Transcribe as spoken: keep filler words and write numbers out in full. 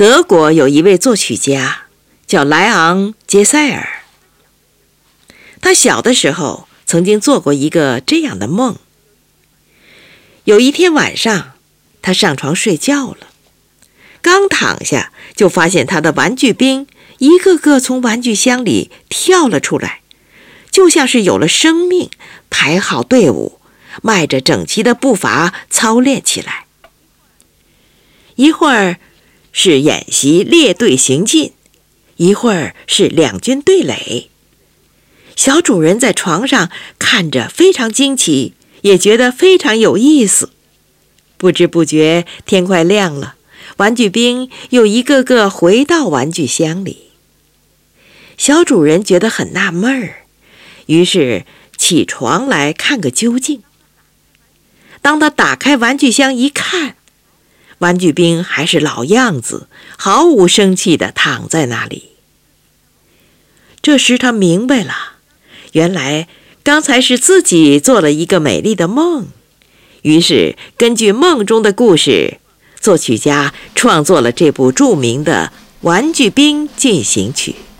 德国有一位作曲家叫莱昂·杰塞尔，他小的时候曾经做过一个这样的梦。有一天晚上，他上床睡觉了，刚躺下就发现他的玩具兵一个个从玩具箱里跳了出来，就像是有了生命，排好队伍，迈着整齐的步伐操练起来。一会儿是演习列队行进，一会儿是两军对垒。小主人在床上看着非常惊奇，也觉得非常有意思。不知不觉天快亮了，玩具兵又一个个回到玩具箱里。小主人觉得很纳闷儿，于是起床来看个究竟。当他打开玩具箱一看，玩具兵还是老样子，毫无生气地躺在那里。这时他明白了，原来刚才是自己做了一个美丽的梦。于是根据梦中的故事，作曲家创作了这部著名的《玩具兵进行曲》。